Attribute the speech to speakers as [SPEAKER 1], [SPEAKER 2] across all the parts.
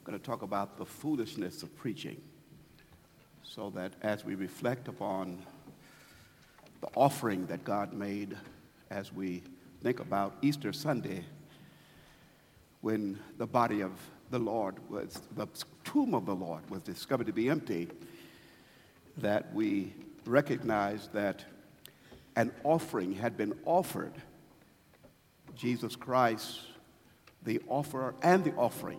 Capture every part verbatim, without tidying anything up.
[SPEAKER 1] I'm going to talk about the foolishness of preaching, so that as we reflect upon the offering that God made as we think about Easter Sunday, when the body of the Lord was, the tomb of the Lord was discovered to be empty, that we recognize that an offering had been offered. Jesus Christ, the offerer and the offering,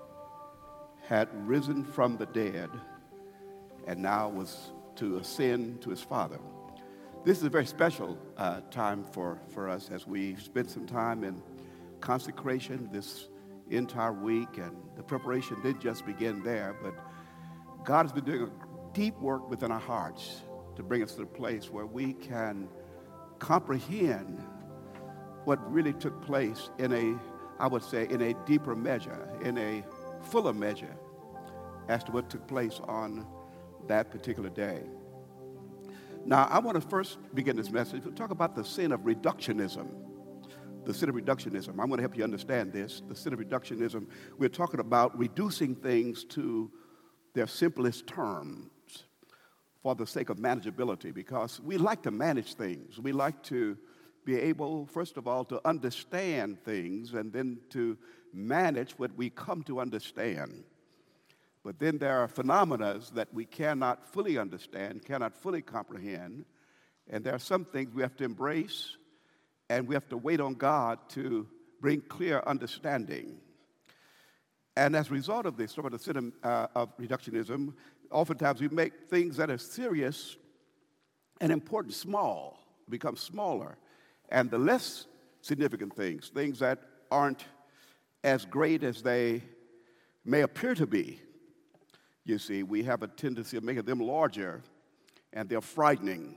[SPEAKER 1] had risen from the dead and now was to ascend to his Father. This is a very special uh, time for, for us as we spend some time in consecration this entire week, and the preparation didn't just begin there, but God has been doing a deep work within our hearts to bring us to the place where we can comprehend what really took place in a, I would say, in a deeper measure, in a fuller measure, as to what took place on that particular day. Now, I want to first begin this message to talk about the sin of reductionism. The sin of reductionism. I'm going to help you understand this. The sin of reductionism, we're talking about reducing things to their simplest terms for the sake of manageability, because we like to manage things. We like to be able, first of all, to understand things and then to manage what we come to understand. But then there are phenomena that we cannot fully understand, cannot fully comprehend, and there are some things we have to embrace, and we have to wait on God to bring clear understanding. And as a result of this, sort of the sin uh, of reductionism, oftentimes we make things that are serious and important small, become smaller. And the less significant things, things that aren't as great as they may appear to be, you see, we have a tendency of making them larger, and they're frightening.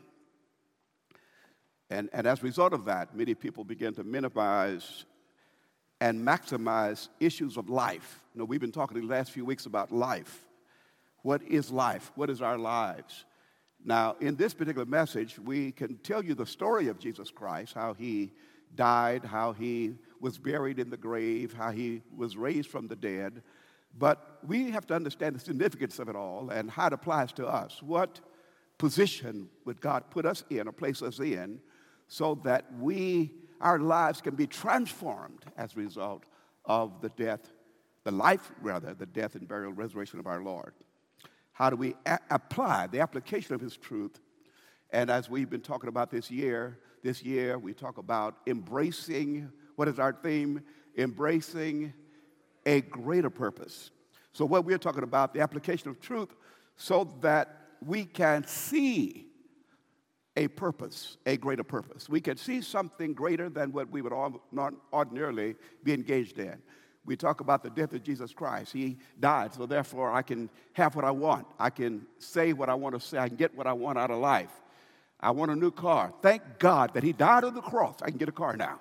[SPEAKER 1] And, and as a result of that, many people begin to minimize and maximize issues of life. You know, we've been talking the last few weeks about life. What is life? What is our lives? Now, in this particular message, we can tell you the story of Jesus Christ, how he died, how he was buried in the grave, how he was raised from the dead. But we have to understand the significance of it all and how it applies to us. What position would God put us in or place us in so that we, our lives can be transformed as a result of the death, the life, rather, the death and burial, resurrection of our Lord? How do we a- apply the application of his truth? And as we've been talking about this year, this year we talk about embracing, what is our theme? Embracing a greater purpose. So what we're talking about, the application of truth, so that we can see a purpose, a greater purpose. We can see something greater than what we would all not ordinarily be engaged in. We talk about the death of Jesus Christ. He died, so therefore I can have what I want. I can say what I want to say. I can get what I want out of life. I want a new car. Thank God that he died on the cross. I can get a car now.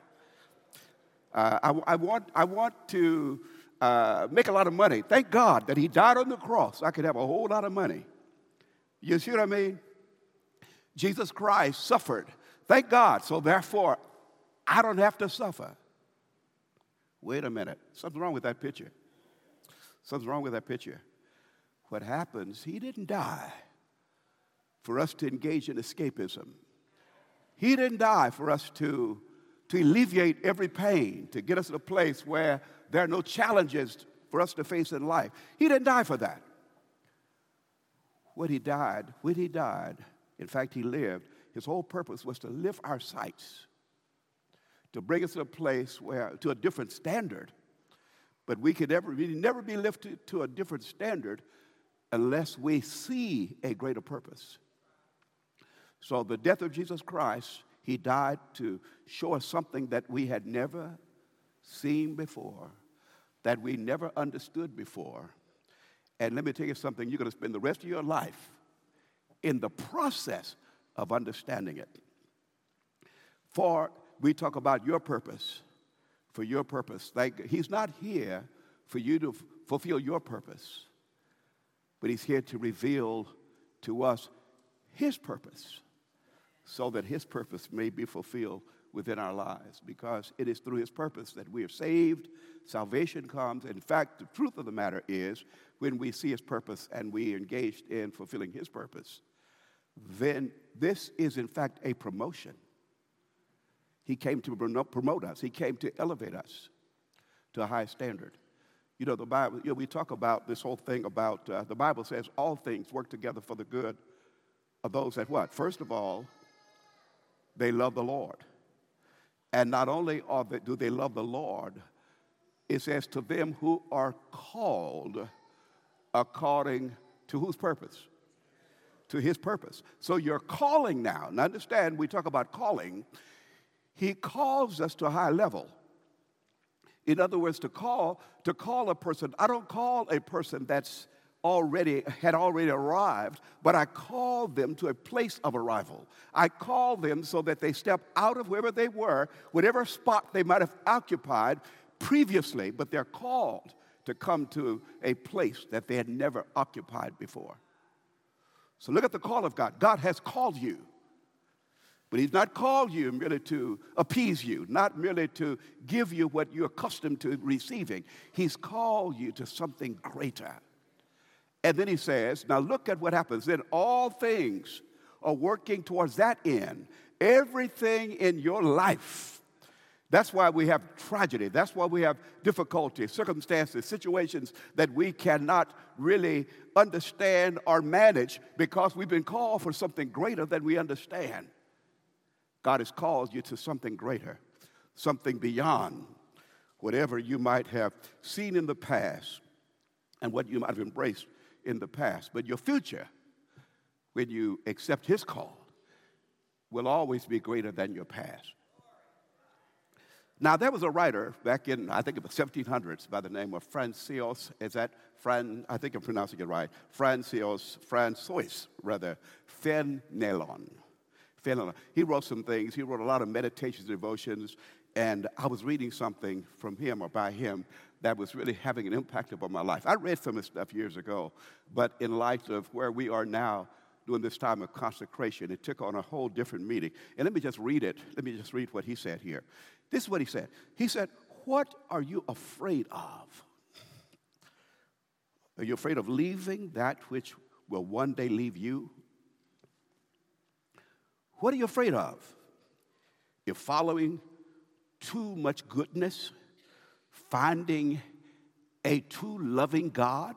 [SPEAKER 1] Uh, I, I want, I want to uh, make a lot of money. Thank God that he died on the cross. I could have a whole lot of money. You see what I mean? Jesus Christ suffered. Thank God. So therefore, I don't have to suffer. Wait a minute. Something's wrong with that picture. Something's wrong with that picture. What happens, he didn't die for us to engage in escapism. He didn't die for us to, to alleviate every pain, to get us to a place where there are no challenges for us to face in life. He didn't die for that. When he died, when he died, in fact, he lived, his whole purpose was to lift our sights, to bring us to a place where, to a different standard. But we could never, we never be lifted to a different standard unless we see a greater purpose. So the death of Jesus Christ, he died to show us something that we had never seen before, that we never understood before. And let me tell you something, you're going to spend the rest of your life in the process of understanding it. For we talk about your purpose, for your purpose. Like, he's not here for you to f- fulfill your purpose, but he's here to reveal to us his purpose so that his purpose may be fulfilled within our lives, because it is through his purpose that we are saved. Salvation comes. In fact, the truth of the matter is, when we see his purpose and we are engaged in fulfilling his purpose, then this is in fact a promotion. He came to promote us. He came to elevate us to a high standard. You know, the Bible, you know, we talk about this whole thing about, uh, the Bible says all things work together for the good of those that what? First of all, they love the Lord. And not only are they, do they love the Lord, it says to them who are called according to whose purpose? To his purpose. So your calling now, and understand, we talk about calling, he calls us to a high level. In other words, to call, to call a person, I don't call a person that's already, had already arrived, but I call them to a place of arrival. I call them so that they step out of wherever they were, whatever spot they might have occupied previously, but they're called to come to a place that they had never occupied before. So look at the call of God. God has called you. But he's not called you merely to appease you, not merely to give you what you're accustomed to receiving. He's called you to something greater. And then he says, now look at what happens. Then all things are working towards that end. Everything in your life. That's why we have tragedy. That's why we have difficulties, circumstances, situations that we cannot really understand or manage, because we've been called for something greater than we understand. God has called you to something greater, something beyond whatever you might have seen in the past and what you might have embraced in the past. But your future, when you accept his call, will always be greater than your past. Now, there was a writer back in, I think, it was seventeen hundreds by the name of Francois, is that Fran, I think I'm pronouncing it right, Francois, Francois, rather, Fenelon. Fenelon. He wrote some things. He wrote a lot of meditations, devotions, and I was reading something from him or by him that was really having an impact upon my life. I read some of his stuff years ago, but in light of where we are now during this time of consecration, it took on a whole different meaning. And let me just read it. Let me just read what he said here. This is what he said. He said, what are you afraid of? Are you afraid of leaving that which will one day leave you? What are you afraid of? You're following too much goodness, finding a too loving God,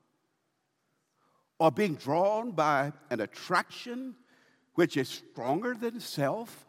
[SPEAKER 1] or being drawn by an attraction which is stronger than self,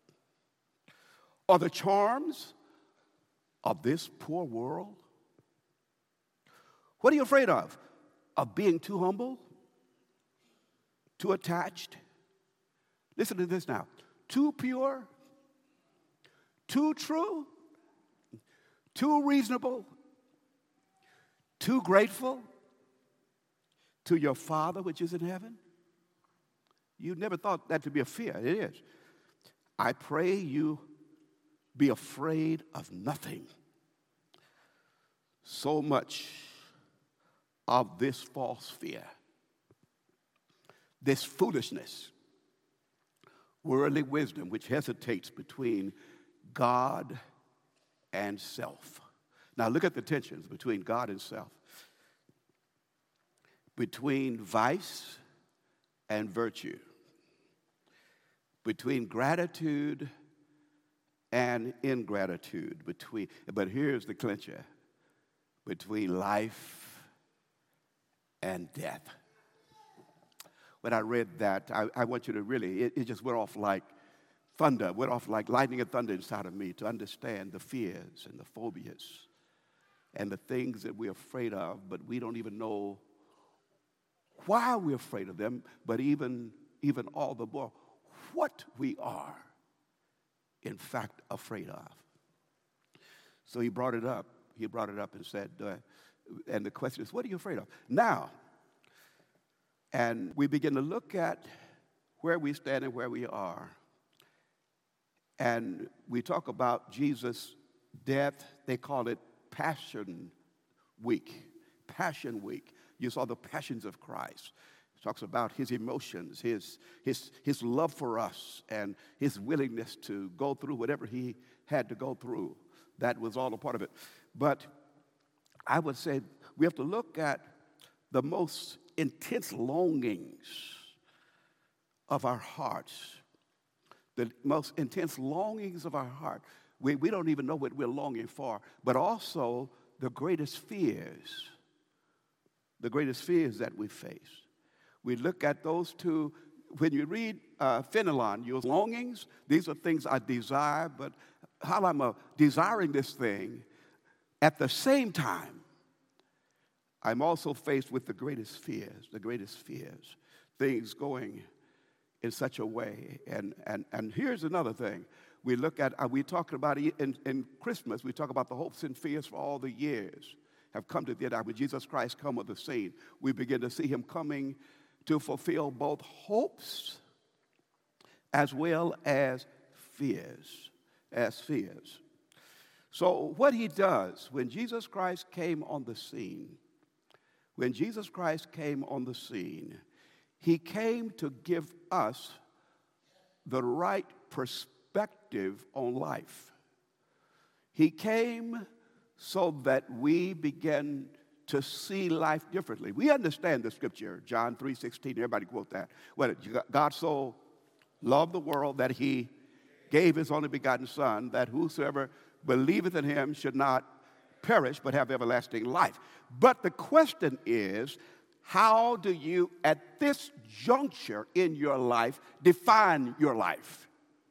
[SPEAKER 1] or the charms of this poor world? What are you afraid of? Of being too humble, too attached? Listen to this now. Too pure, too true, too reasonable, too grateful to your Father which is in heaven? You never thought that to be a fear. It is. I pray you be afraid of nothing. So much of this false fear, this foolishness, worldly wisdom which hesitates between God and self. Now look at the tensions between God and self, between vice and virtue, between gratitude and ingratitude, between, but here's the clincher, between life and death. When I read that, I, I want you to really, it, it just went off like thunder, went off like lightning and thunder inside of me to understand the fears and the phobias and the things that we're afraid of, but we don't even know why we're afraid of them, but even, even all the more what we are, in fact, afraid of. So he brought it up. He brought it up and said, uh, and the question is, what are you afraid of? Now, and we begin to look at where we stand and where we are. And we talk about Jesus' death. They call it Passion Week. Passion Week. You saw the passions of Christ. talks about his emotions, his, his, his love for us, and his willingness to go through whatever he had to go through. That was all a part of it. But I would say we have to look at the most intense longings of our hearts, the most intense longings of our heart. We, we don't even know what we're longing for, but also the greatest fears, the greatest fears that we face. We look at those two. When you read uh, Fenelon, your longings, these are things I desire, but how I'm uh, desiring this thing, at the same time, I'm also faced with the greatest fears, the greatest fears, things going in such a way. And, and, and here's another thing. We look at, uh, we talk about in, in Christmas, we talk about the hopes and fears for all the years have come to the end. When Jesus Christ come on the scene, we begin to see him coming to fulfill both hopes as well as fears, as fears. So what he does, when Jesus Christ came on the scene, when Jesus Christ came on the scene, he came to give us the right perspective on life. He came so that we begin to see life differently. We understand the scripture, John three sixteen, everybody quote that. What, God so loved the world that he gave his only begotten Son, that whosoever believeth in him should not perish but have everlasting life. But the question is, how do you, at this juncture in your life, define your life?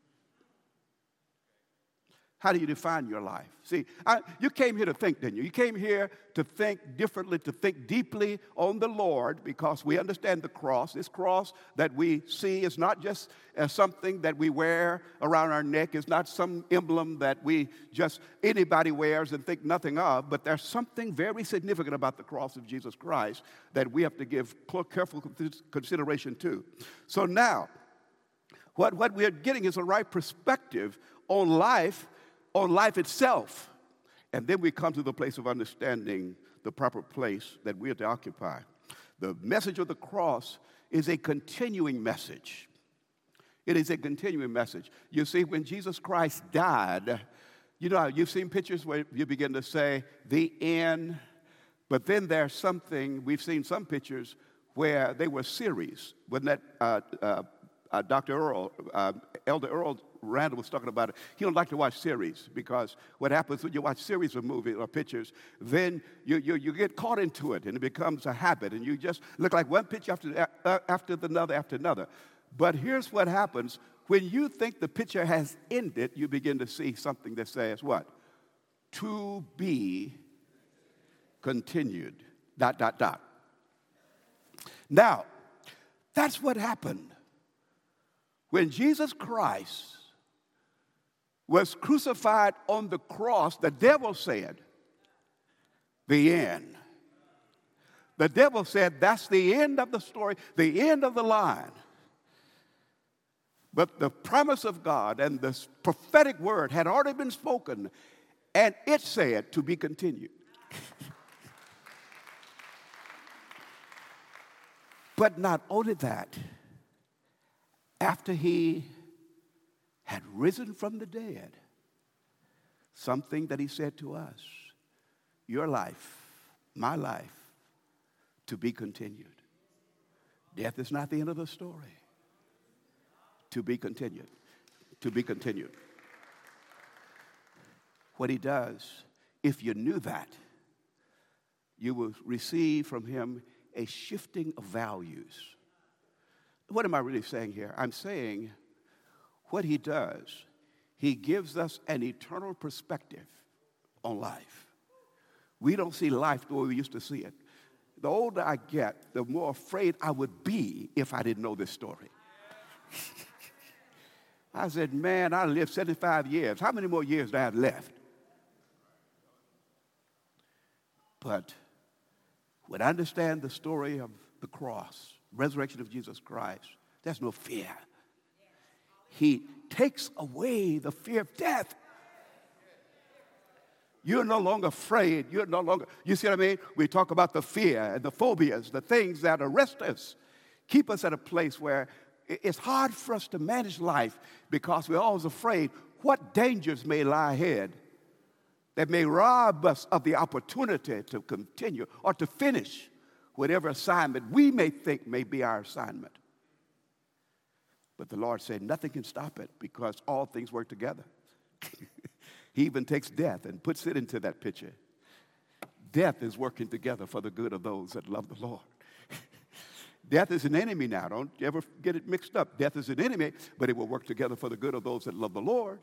[SPEAKER 1] How do you define your life? See, I, you came here to think, didn't you? You came here to think differently, to think deeply on the Lord, because we understand the cross. This cross that we see is not just uh, something that we wear around our neck. It's not some emblem that we just, anybody wears and think nothing of, but there's something very significant about the cross of Jesus Christ that we have to give careful consideration to. So now, what, what we're getting is a right perspective on life, on life itself. And then we come to the place of understanding the proper place that we are to occupy. The message of the cross is a continuing message. It is a continuing message. You see, when Jesus Christ died, you know, you've seen pictures where you begin to say, the end, but then there's something, we've seen some pictures where they were series. Wasn't that uh, uh, uh, Doctor Earl, uh, Elder Earl Randall was talking about it. He don't like to watch series because what happens when you watch series of movies or pictures, then you, you, you get caught into it and it becomes a habit and you just look like one picture after, uh, after another after another. But here's what happens. When you think the picture has ended, you begin to see something that says what? To be continued, dot, dot, dot. Now, that's what happened. When Jesus Christ was crucified on the cross, the devil said, the end. The devil said, that's the end of the story, the end of the line. But the promise of God and the prophetic word had already been spoken, and it said to be continued. But not only that, after he had risen from the dead, something that he said to us, your life, my life, to be continued. Death is not the end of the story. To be continued. To be continued. What he does, if you knew that, you will receive from him a shifting of values. What am I really saying here? I'm saying what he does, he gives us an eternal perspective on life. We don't see life the way we used to see it. The older I get, the more afraid I would be if I didn't know this story. I said, man, I lived seventy-five years. How many more years do I have left? But when I understand the story of the cross, resurrection of Jesus Christ, there's no fear. He takes away the fear of death. You're no longer afraid. You're no longer, you see what I mean? We talk about the fear and the phobias, the things that arrest us. Keep us at a place where it's hard for us to manage life because we're always afraid what dangers may lie ahead that may rob us of the opportunity to continue or to finish whatever assignment we may think may be our assignment. But the Lord said nothing can stop it because all things work together. He even takes death and puts it into that picture. Death is working together for the good of those that love the Lord. Death is an enemy now. Don't ever get it mixed up. Death is an enemy, but it will work together for the good of those that love the Lord.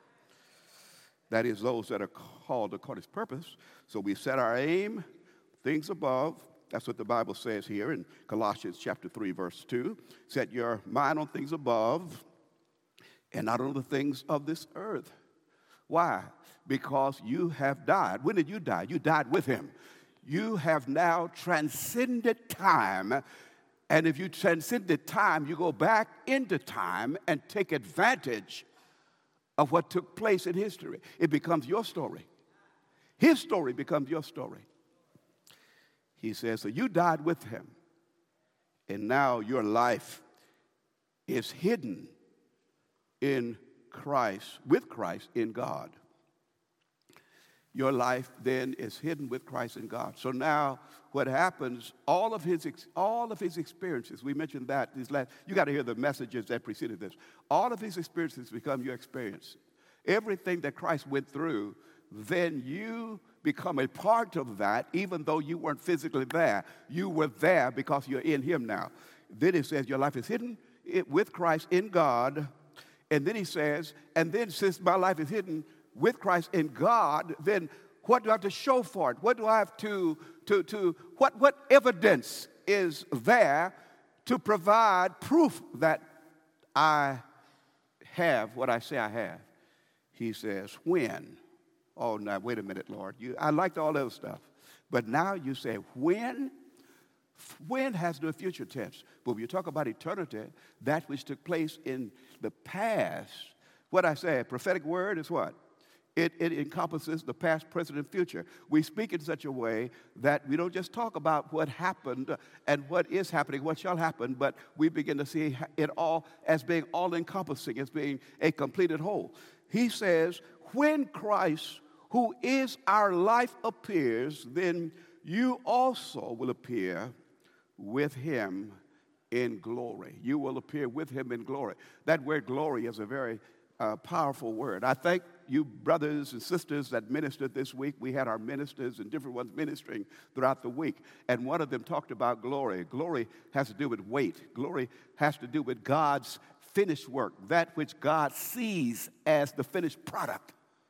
[SPEAKER 1] That is, those that are called according to his purpose. So we set our aim, things above. That's what the Bible says here in Colossians chapter three, verse two. Set your mind on things above and not on the things of this earth. Why? Because you have died. When did you die? You died with him. You have now transcended time. And if you transcended time, you go back into time and take advantage of what took place in history. It becomes your story. His story becomes your story. He says, so you died with him, and now your life is hidden in Christ, with Christ in God. Your life then is hidden with Christ in God. So now what happens, all of his all of his experiences, we mentioned that these last, you got to hear the messages that preceded this. All of his experiences become your experience. Everything that Christ went through, then you become a part of that, even though you weren't physically there. You were there because you're in him now. Then it says your life is hidden with Christ in God. And then he says, and then since my life is hidden with Christ in God, then what do I have to show for it? What do I have to, to, to what, what evidence is there to provide proof that I have what I say I have? He says, when? Oh, now, wait a minute, Lord. You, I liked all those stuff. But now you say, when? When has no future tense. But when you talk about eternity, that which took place in the past, what I say, a prophetic word is what? It, it encompasses the past, present, and future. We speak in such a way that we don't just talk about what happened and what is happening, what shall happen, but we begin to see it all as being all-encompassing, as being a completed whole. He says, when Christ, who is our life, appears, then you also will appear with him in glory. You will appear with him in glory. That word glory is a very uh, powerful word. I thank you brothers and sisters that ministered this week. We had our ministers and different ones ministering throughout the week. And one of them talked about glory. Glory has to do with weight. Glory has to do with God's finished work, that which God sees as the finished product.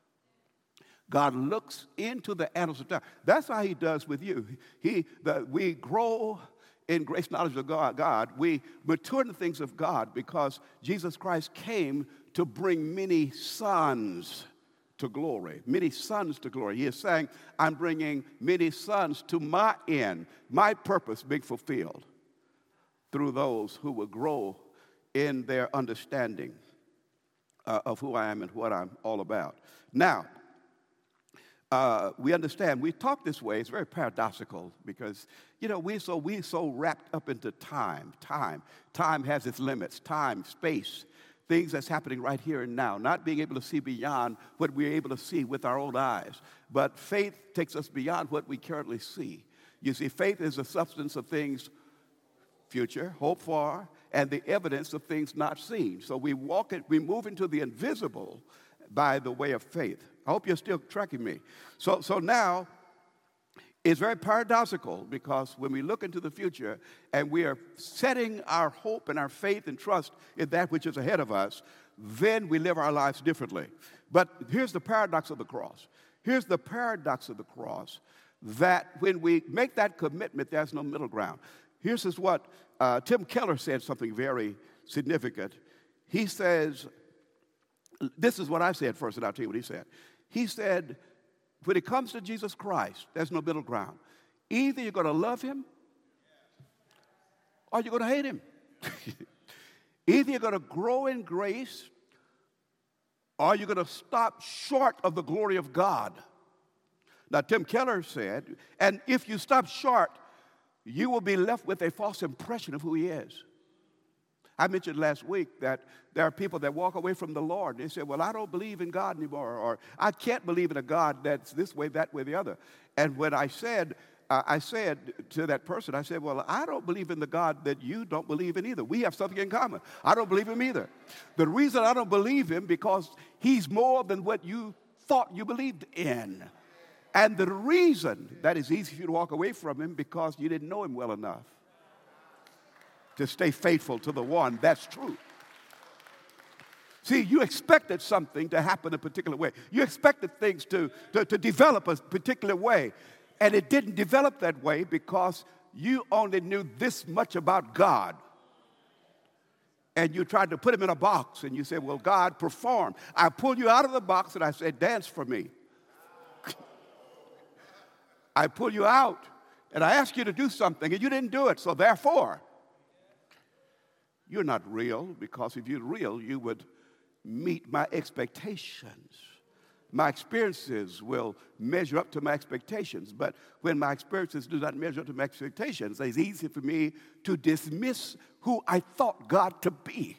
[SPEAKER 1] God looks into the annals of time. That's how he does with you. He, the, we grow in grace, knowledge of God, God. We mature in the things of God because Jesus Christ came to bring many sons to glory, many sons to glory. He is saying, I'm bringing many sons to my end, my purpose being fulfilled through those who will grow in their understanding uh, of who I am and what I'm all about. Now, Uh, we understand, we talk this way, it's very paradoxical because, you know, we so we so wrapped up into time, time. Time has its limits, time, space, things that's happening right here and now, not being able to see beyond what we're able to see with our own eyes. But faith takes us beyond what we currently see. You see, faith is the substance of things future, hoped for, and the evidence of things not seen. So we walk it, we move into the invisible by the way of faith. I hope you're still tracking me. So, so now, it's very paradoxical because when we look into the future and we are setting our hope and our faith and trust in that which is ahead of us, then we live our lives differently. But here's the paradox of the cross. Here's the paradox of the cross, that when we make that commitment, there's no middle ground. Here's just what uh, Tim Keller said, something very significant. He says, this is what I said first, and I'll tell you what he said. He said, when it comes to Jesus Christ, there's no middle ground. Either you're going to love him or you're going to hate him. Either you're going to grow in grace or you're going to stop short of the glory of God. Now, Tim Keller said, and if you stop short, you will be left with a false impression of who he is. I mentioned last week that there are people that walk away from the Lord. They say, well, I don't believe in God anymore, or I can't believe in a God that's this way, that way, the other. And when I said, uh, I said to that person, I said, well, I don't believe in the God that you don't believe in either. We have something in common. I don't believe him either. The reason I don't believe him because he's more than what you thought you believed in. And the reason that it's easy for you to walk away from him because you didn't know him well enough to stay faithful to the one that's true. See, you expected something to happen a particular way. You expected things to, to, to develop a particular way. And it didn't develop that way because you only knew this much about God. And you tried to put him in a box. And you said, well, God, perform. I pulled you out of the box and I said, dance for me. I pull you out and I ask you to do something and you didn't do it. So therefore, you're not real, because if you're real, you would meet my expectations. My experiences will measure up to my expectations. But when my experiences do not measure up to my expectations, it's easy for me to dismiss who I thought God to be.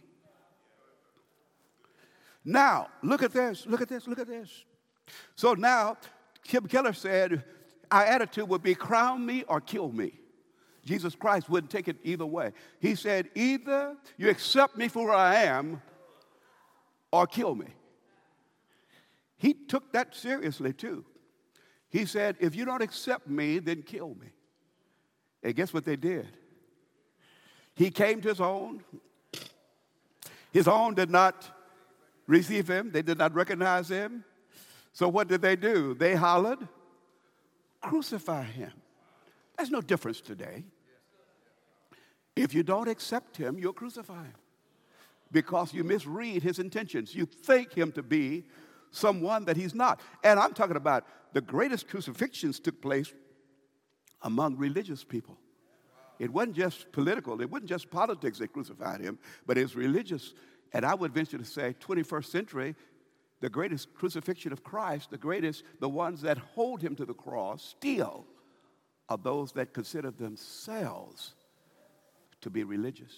[SPEAKER 1] Now, look at this, look at this, look at this. So now, Kim Keller said, our attitude would be crown me or kill me. Jesus Christ wouldn't take it either way. He said, either you accept me for who I am or kill me. He took that seriously too. He said, if you don't accept me, then kill me. And guess what they did? He came to his own. His own did not receive him. They did not recognize him. So what did they do? They hollered, crucify him. There's no difference today. If you don't accept him, you'll crucify him because you misread his intentions. You think him to be someone that he's not. And I'm talking about the greatest crucifixions took place among religious people. It wasn't just political. It wasn't just politics that crucified him, but it's religious. And I would venture to say twenty-first century, the greatest crucifixion of Christ, the greatest, the ones that hold him to the cross still are those that consider themselves to be religious.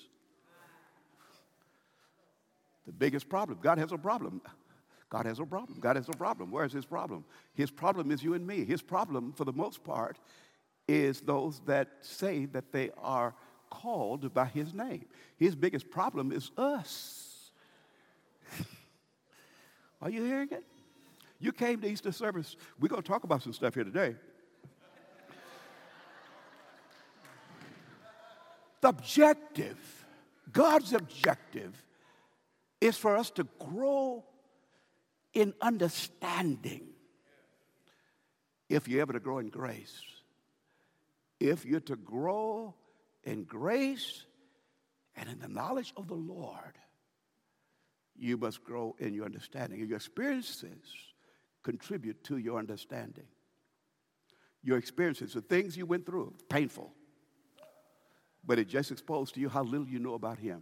[SPEAKER 1] The biggest problem, God has a problem. God has a problem. God has a problem. Where is his problem? His problem is you and me. His problem, for the most part, is those that say that they are called by his name. His biggest problem is us. Are you hearing it? You came to Easter service. We're going to talk about some stuff here today. The objective, God's objective, is for us to grow in understanding. If you're ever to grow in grace, if you're to grow in grace and in the knowledge of the Lord, you must grow in your understanding. And your experiences contribute to your understanding. Your experiences, the things you went through, painful. But it just exposed to you how little you know about him.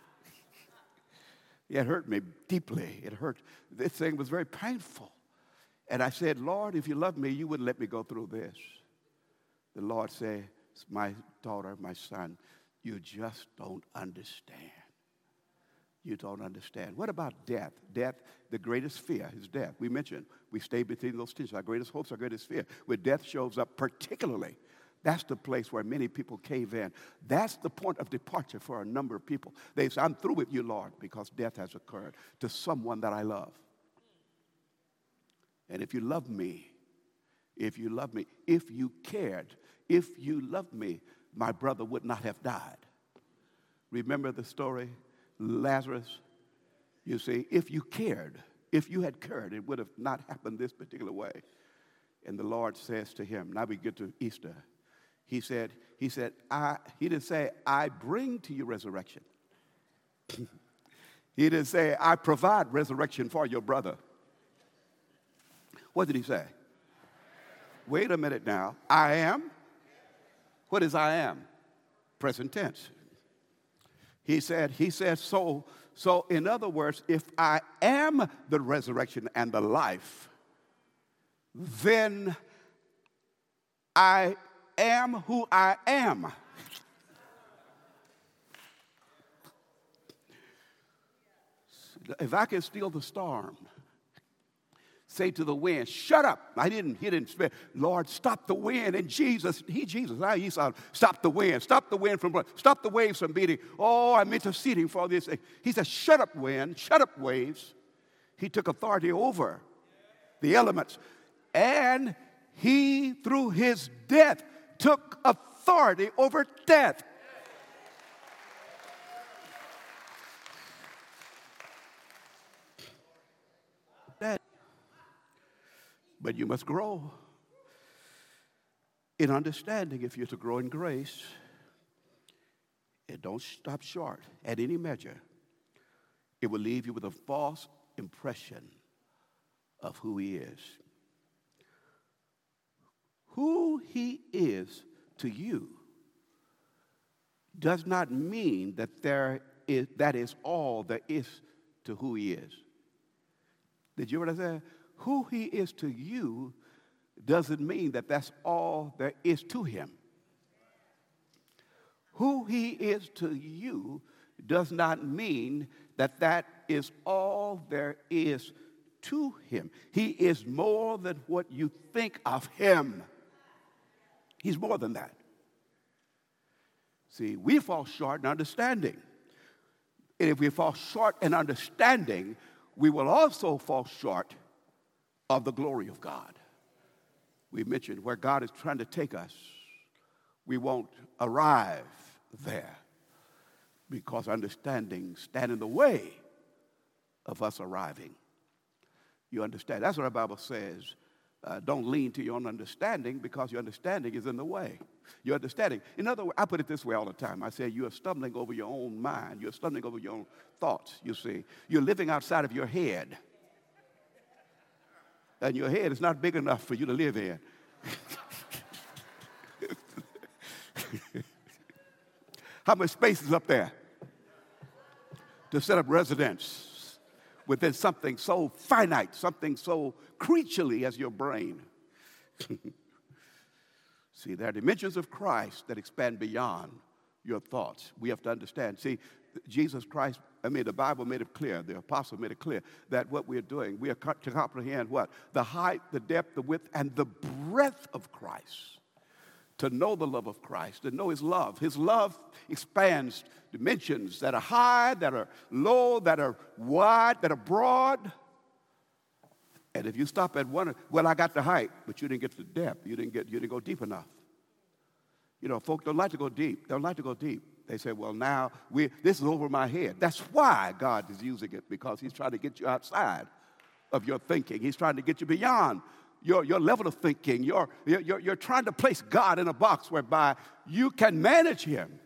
[SPEAKER 1] It hurt me deeply. It hurt. This thing was very painful. And I said, Lord, if you love me, you wouldn't let me go through this. The Lord said, my daughter, my son, you just don't understand. You don't understand. What about death? Death, the greatest fear is death. We mentioned we stay between those tensions. Our greatest hopes, our greatest fear. Where death shows up particularly, that's the place where many people cave in. That's the point of departure for a number of people. They say, I'm through with you, Lord, because death has occurred to someone that I love. And if you love me, if you love me, if you cared, if you loved me, my brother would not have died. Remember the story, Lazarus? You see, if you cared, if you had cared, it would have not happened this particular way. And the Lord says to him, now we get to Easter. He said, he said, I, he didn't say, I bring to you resurrection. He didn't say, I provide resurrection for your brother. What did he say? Wait a minute now. I am? What is I am? Present tense. He said, he said, so, so in other words, if I am the resurrection and the life, then I am who I am. If I can steal the storm, say to the wind, shut up. I didn't, he didn't say, Lord, stop the wind. And Jesus, he, Jesus, I, he said, stop the wind, stop the wind from blowing, stop the waves from beating. Oh, I'm interceding for this. He said, shut up, wind, shut up, waves. He took authority over the elements. And he, through his death, took authority over death. That. But you must grow in understanding if you're to grow in grace. And don't stop short at any measure. It will leave you with a false impression of who he is. Who he is to you does not mean that there is, that is all there is to who he is. Did you hear what I said? Who he is to you doesn't mean that that's all there is to him. Who he is to you does not mean that that is all there is to him. He is more than what you think of him. He's more than that. See, we fall short in understanding. And if we fall short in understanding, we will also fall short of the glory of God. We mentioned where God is trying to take us. We won't arrive there because understanding stands in the way of us arriving. You understand? That's what our Bible says. Uh, don't lean to your own understanding because your understanding is in the way. Your understanding. In other words, I put it this way all the time. I say you are stumbling over your own mind. You're stumbling over your own thoughts, you see. You're living outside of your head. And your head is not big enough for you to live in. How much space is up there to set up residence within something so finite, something so creaturely as your brain? See, there are dimensions of Christ that expand beyond your thoughts. We have to understand. See, Jesus Christ, I mean, the Bible made it clear, the apostle made it clear that what we're doing, we are to comprehend what? The height, the depth, the width, and the breadth of Christ. To know the love of Christ, to know his love. His love expands dimensions that are high, that are low, that are wide, that are broad. And if you stop at one, well, I got the height, but you didn't get to the depth. You didn't get, you didn't go deep enough. You know, folk don't like to go deep. They don't like to go deep. They say, well, now we this is over my head. That's why God is using it, because he's trying to get you outside of your thinking. He's trying to get you beyond Your, your level of thinking. You're, you're, you're trying to place God in a box whereby you can manage him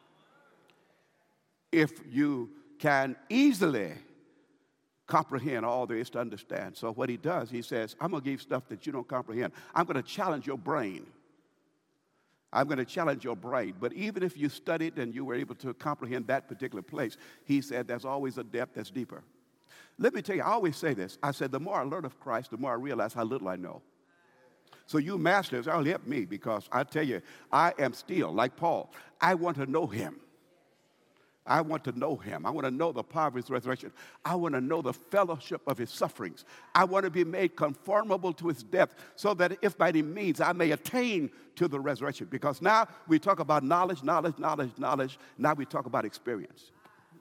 [SPEAKER 1] if you can easily comprehend all there is to understand. So what he does, he says, I'm going to give you stuff that you don't comprehend. I'm going to challenge your brain. I'm going to challenge your brain. But even if you studied and you were able to comprehend that particular place, he said there's always a depth that's deeper. Let me tell you, I always say this. I said, the more I learn of Christ, the more I realize how little I know. So you masters, I'll help me, because I tell you, I am still, like Paul, I want to know him. I want to know him. I want to know the power of his resurrection. I want to know the fellowship of his sufferings. I want to be made conformable to his death, so that if by any means I may attain to the resurrection. Because now we talk about knowledge, knowledge, knowledge, knowledge. Now we talk about experience.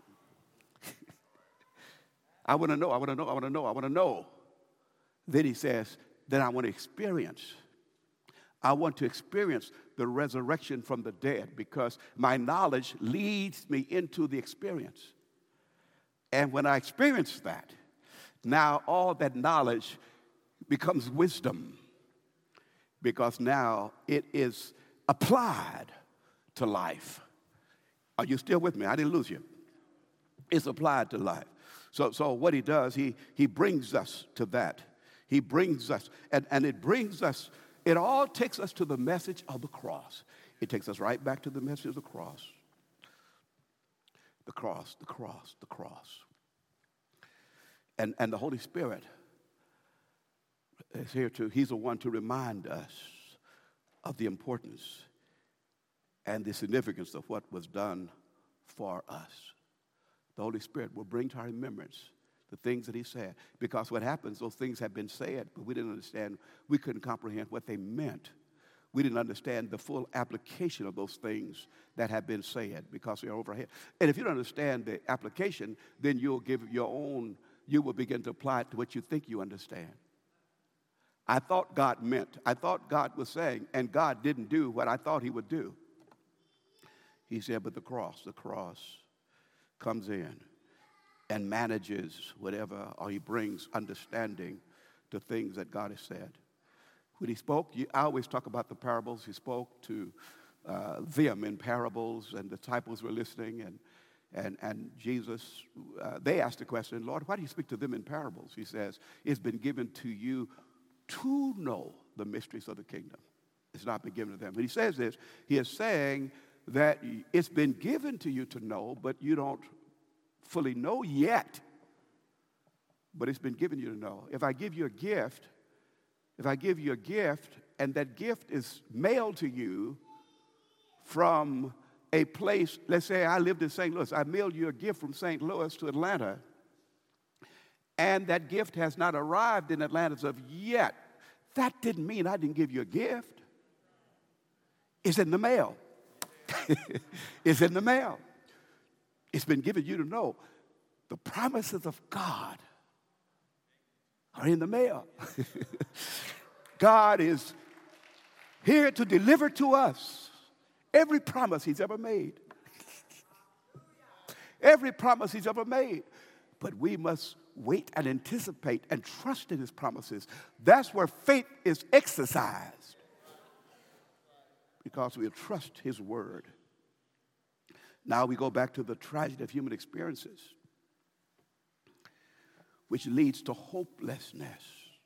[SPEAKER 1] I want to know, I want to know, I want to know, I want to know. Then he says, then I want to experience. I want to experience the resurrection from the dead, because my knowledge leads me into the experience. And when I experience that, now all that knowledge becomes wisdom, because now it is applied to life. Are you still with me? I didn't lose you. It's applied to life. So, so what he does, he, he brings us to that. He brings us, and, and it brings us, it all takes us to the message of the cross. It takes us right back to the message of the cross. The cross, the cross, the cross. And, and the Holy Spirit is here to, he's the one to remind us of the importance and the significance of what was done for us. The Holy Spirit will bring to our remembrance the things that he said. Because what happens, those things have been said, but we didn't understand, we couldn't comprehend what they meant. We didn't understand the full application of those things that have been said because they're overhead. And if you don't understand the application, then you'll give your own, you will begin to apply it to what you think you understand. I thought God meant, I thought God was saying, and God didn't do what I thought he would do. He said, but the cross, the cross comes in and manages whatever, or he brings understanding to things that God has said. When he spoke, I always talk about the parables. He spoke to uh, them in parables, and the disciples were listening, and and and Jesus, uh, they asked the question, Lord, why do you speak to them in parables? He says, it's been given to you to know the mysteries of the kingdom. It's not been given to them. When he says this, he is saying that it's been given to you to know, but you don't fully know yet. But it's been given you to know. If I give you a gift, if I give you a gift, and that gift is mailed to you from a place, let's say I lived in Saint Louis. I mailed you a gift from Saint Louis to Atlanta, and that gift has not arrived in Atlanta as of yet. That didn't mean I didn't give you a gift. It's in the mail. It's in the mail. It's been given you to know the promises of God are in the mail. God is here to deliver to us every promise he's ever made. Every promise he's ever made. But we must wait and anticipate and trust in his promises. That's where faith is exercised. Because we trust his word. Now we go back to the tragedy of human experiences, which leads to hopelessness.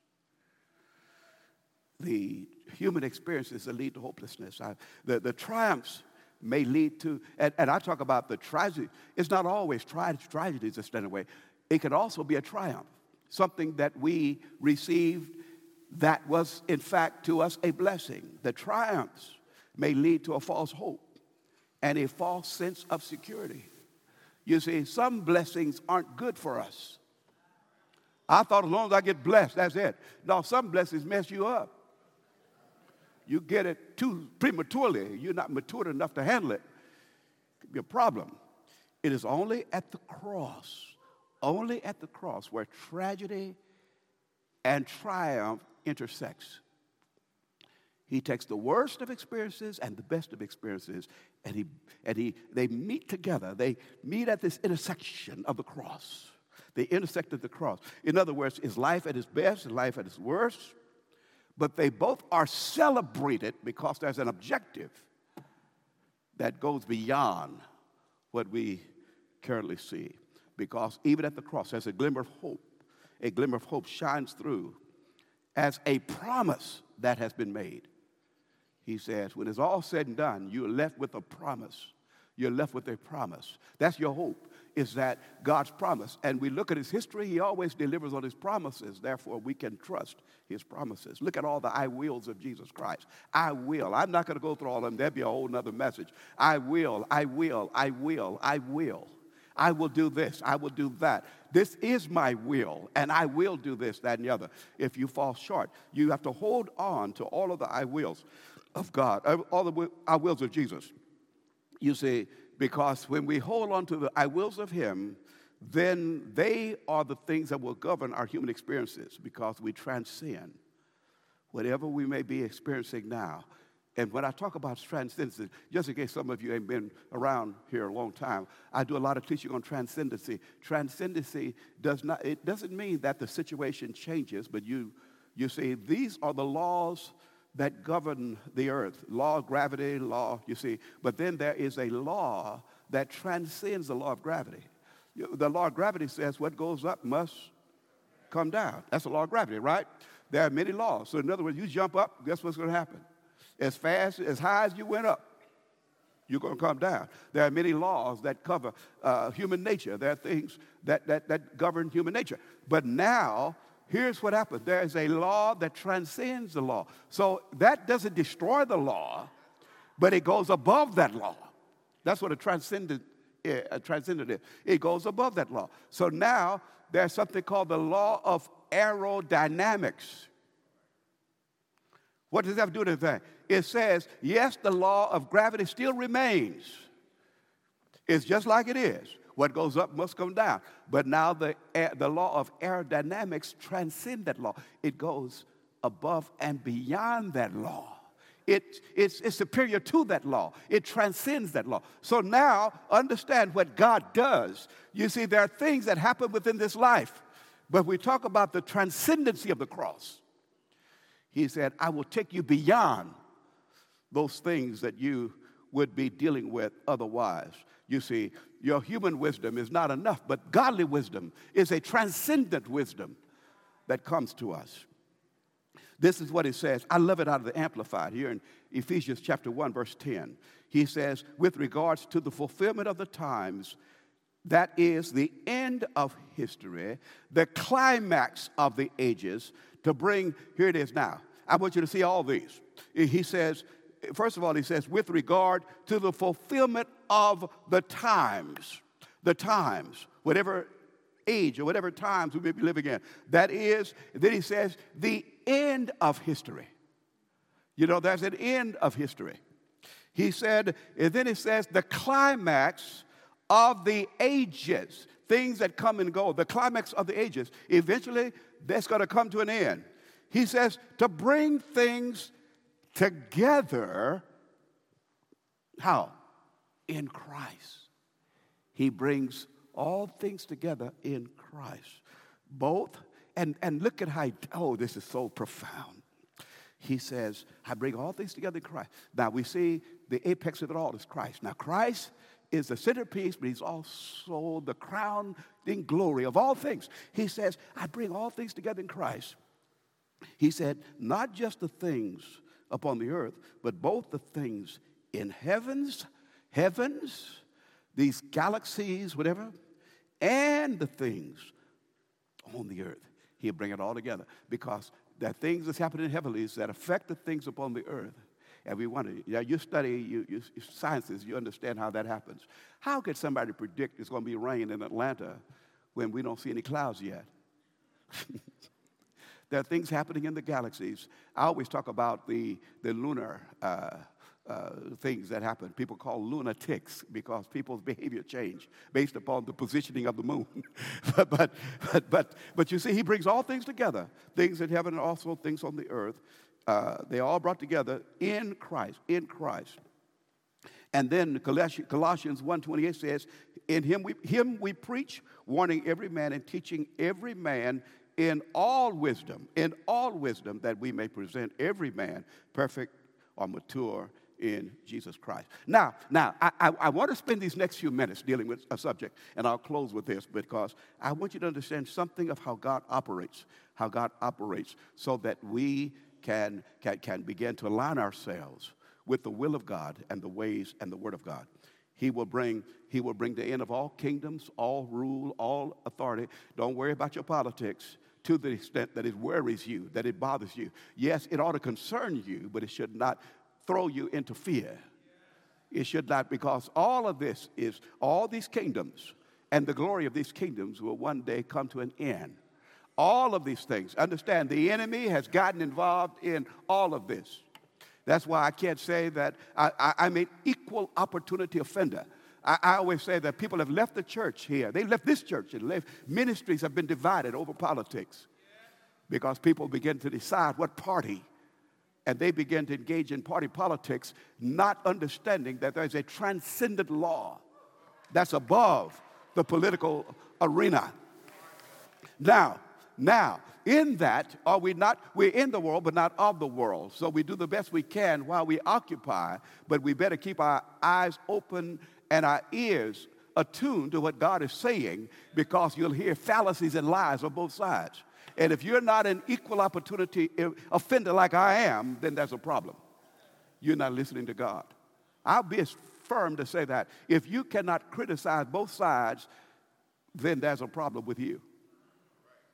[SPEAKER 1] The human experiences that lead to hopelessness. I, the, the triumphs may lead to, and, and I talk about the tragedy. It's not always tra- tragedies that stand in the way. It can also be a triumph, something that we received that was, in fact, to us a blessing. The triumphs may lead to a false hope and a false sense of security. You see, some blessings aren't good for us. I thought as long as I get blessed, that's it. No, some blessings mess you up. You get it too prematurely. You're not mature enough to handle it. It could be a problem. It is only at the cross, only at the cross where tragedy and triumph intersects. He takes the worst of experiences and the best of experiences, and he and he they meet together. They meet at this intersection of the cross. They intersect at the cross. In other words, is life at its best and life at its worst, but they both are celebrated because there's an objective that goes beyond what we currently see. Because even at the cross, there's a glimmer of hope. A glimmer of hope shines through as a promise that has been made. He says, when it's all said and done, you're left with a promise. You're left with a promise. That's your hope, is that God's promise. And we look at his history, he always delivers on his promises. Therefore, we can trust his promises. Look at all the I wills of Jesus Christ. I will. I'm not going to go through all of them. That'd be a whole other message. I will, I will, I will, I will. I will do this. I will do that. This is my will, and I will do this, that, and the other. If you fall short, you have to hold on to all of the I wills of God, all the I wills of Jesus. You see, because when we hold on to the I wills of him, then they are the things that will govern our human experiences because we transcend whatever we may be experiencing now. And when I talk about transcendency, just in case some of you ain't been around here a long time, I do a lot of teaching on transcendency. Transcendency does not, it doesn't mean that the situation changes, but you, you see, these are the laws that govern the earth. Law of gravity, law, you see. But then there is a law that transcends the law of gravity. The law of gravity says what goes up must come down. That's the law of gravity, right? There are many laws. So in other words, you jump up, guess what's going to happen? As fast, as high as you went up, you're going to come down. There are many laws that cover uh, human nature. There are things that, that, that govern human nature. But now here's what happened. There is a law that transcends the law. So that doesn't destroy the law, but it goes above that law. That's what a transcendent, a transcendent is. It goes above that law. So now there's something called the law of aerodynamics. What does that have to do with anything? It says, yes, the law of gravity still remains. It's just like it is. What goes up must come down. But now the, the law of aerodynamics transcends that law. It goes above and beyond that law. It, it's, it's superior to that law. It transcends that law. So now understand what God does. You see, there are things that happen within this life. But we talk about the transcendency of the cross. He said, I will take you beyond those things that you would be dealing with otherwise. You see, your human wisdom is not enough, but godly wisdom is a transcendent wisdom that comes to us. This is what it says. I love it out of the Amplified here in Ephesians chapter one, verse ten. He says, with regards to the fulfillment of the times, that is the end of history, the climax of the ages, to bring, here it is now. I want you to see all these. He says, first of all, he says, with regard to the fulfillment of the times, the times, whatever age or whatever times we may be living in. That is, then he says, the end of history. You know, there's an end of history. He said, and then he says, the climax of the ages, things that come and go, the climax of the ages. Eventually, that's going to come to an end. He says, to bring things together, how? In Christ. He brings all things together in Christ. Both, and, and look at how, he, oh, this is so profound. He says, I bring all things together in Christ. Now, we see the apex of it all is Christ. Now, Christ is the centerpiece, but he's also the crown in glory of all things. He says, I bring all things together in Christ. He said, not just the things upon the earth, but both the things in heavens, heavens, these galaxies, whatever, and the things on the earth. He'll bring it all together because there are things that's happening in heavenlies that affect the things upon the earth. And we wonder, yeah, you study you, you, sciences, you understand how that happens. How could somebody predict it's going to be rain in Atlanta when we don't see any clouds yet? There are things happening in the galaxies. I always talk about the, the lunar uh, uh, things that happen. People call lunatics because people's behavior change based upon the positioning of the moon. but, but, but, but, but you see, he brings all things together, things in heaven and also things on the earth. Uh, they all brought together in Christ, in Christ. And then Colossians one twenty-eight says, in him we, him we preach, warning every man and teaching every man in all wisdom, in all wisdom, that we may present every man perfect or mature in Jesus Christ. Now, now I, I, I want to spend these next few minutes dealing with a subject, and I'll close with this because I want you to understand something of how God operates, how God operates so that we can, can, can begin to align ourselves with the will of God and the ways and the word of God. He will bring, he will bring the end of all kingdoms, all rule, all authority. Don't worry about your politics to the extent that it worries you, that it bothers you. Yes, it ought to concern you, but it should not throw you into fear. It should not, because all of this is, all these kingdoms and the glory of these kingdoms will one day come to an end. All of these things. Understand, the enemy has gotten involved in all of this. That's why I can't say that I, I, I'm an equal opportunity offender. I, I always say that people have left the church here. They left this church and left. Ministries have been divided over politics because people begin to decide what party, and they begin to engage in party politics, not understanding that there's a transcendent law that's above the political arena. Now, now, in that, are we not, we're in the world, but not of the world. So we do the best we can while we occupy, but we better keep our eyes open and our ears attuned to what God is saying, because you'll hear fallacies and lies on both sides. And if you're not an equal opportunity offender like I am, then there's a problem. You're not listening to God. I'll be as firm to say that. If you cannot criticize both sides, then there's a problem with you.